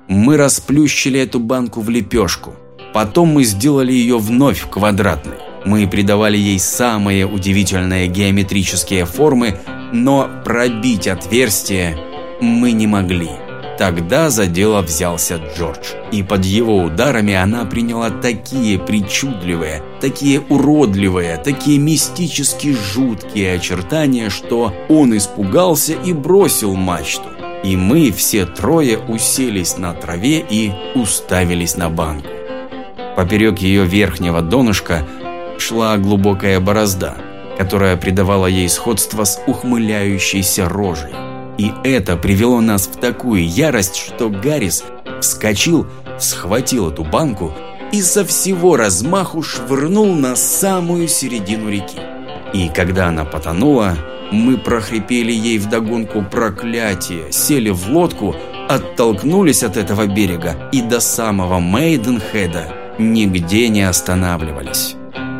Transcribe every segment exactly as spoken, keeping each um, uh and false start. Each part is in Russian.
Мы расплющили эту банку в лепешку. Потом мы сделали ее вновь квадратной. Мы придавали ей самые удивительные геометрические формы, но пробить отверстие мы не могли. Тогда за дело взялся Джордж, и под его ударами она приняла такие причудливые, такие уродливые, такие мистически жуткие очертания, что он испугался и бросил мачту. И мы все трое уселись на траве и уставились на банку. Поперек ее верхнего донышка шла глубокая борозда, которая придавала ей сходство с ухмыляющейся рожей. И это привело нас в такую ярость, что Гаррис вскочил, схватил эту банку и со всего размаху швырнул на самую середину реки. И когда она потонула, мы прохрипели ей вдогонку проклятие, сели в лодку, оттолкнулись от этого берега и до самого Мейденхеда нигде не останавливались.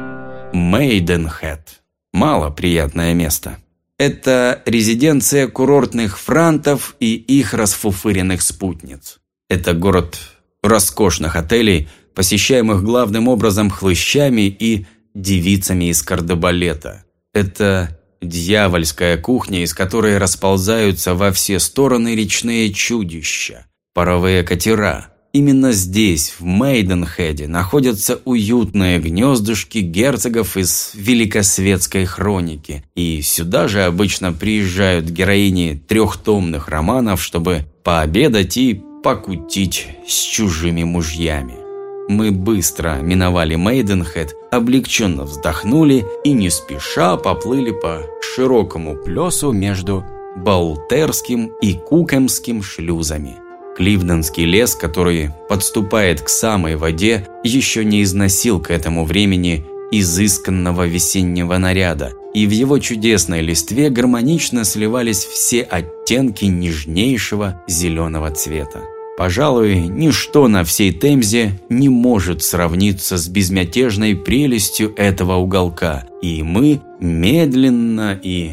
Мейденхед – малоприятное место. Это резиденция курортных франтов и их расфуфыренных спутниц. Это город роскошных отелей, посещаемых главным образом хлыщами и девицами из кардебалета. Это дьявольская кухня, из которой расползаются во все стороны речные чудища, паровые катера. Именно здесь, в Мейденхеде, находятся уютные гнездышки герцогов из великосветской хроники. И сюда же обычно приезжают героини трехтомных романов, чтобы пообедать и покутить с чужими мужьями. Мы быстро миновали Мейденхед, облегченно вздохнули и не спеша поплыли по широкому плесу между Болтерским и Кукемским шлюзами. Кливденский лес, который подступает к самой воде, еще не износил к этому времени изысканного весеннего наряда, и в его чудесной листве гармонично сливались все оттенки нежнейшего зеленого цвета. Пожалуй, ничто на всей Темзе не может сравниться с безмятежной прелестью этого уголка, и мы медленно и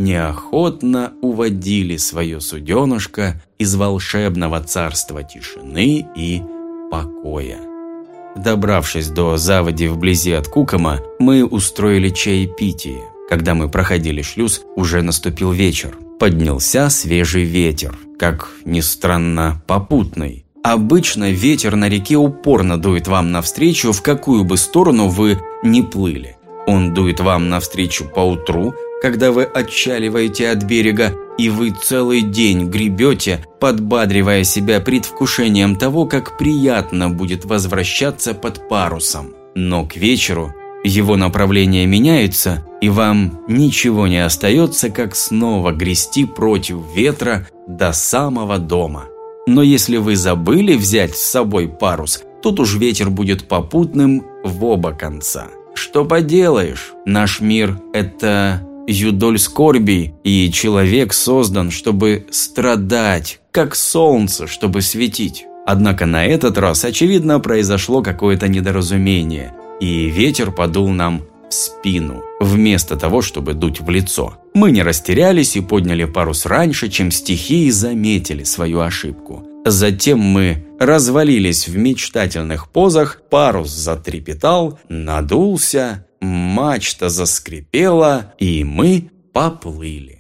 неохотно уводили свое суденышко из волшебного царства тишины и покоя. Добравшись до заводи вблизи от Кукома, мы устроили чаепитие. Когда мы проходили шлюз, уже наступил вечер. Поднялся свежий ветер, как ни странно, попутный. Обычно ветер на реке упорно дует вам навстречу, в какую бы сторону вы ни плыли. Он дует вам навстречу поутру, когда вы отчаливаете от берега, и вы целый день гребете, подбадривая себя предвкушением того, как приятно будет возвращаться под парусом. Но к вечеру его направление меняется, и вам ничего не остается, как снова грести против ветра до самого дома. Но если вы забыли взять с собой парус, тут уж ветер будет попутным в оба конца. Что поделаешь, наш мир – это юдоль скорбей, и человек создан, чтобы страдать, как солнце, чтобы светить. Однако на этот раз, очевидно, произошло какое-то недоразумение, и ветер подул нам в спину, вместо того, чтобы дуть в лицо. Мы не растерялись и подняли парус раньше, чем стихии заметили свою ошибку. Затем мы развалились в мечтательных позах, парус затрепетал, надулся, мачта заскрипела, и мы поплыли.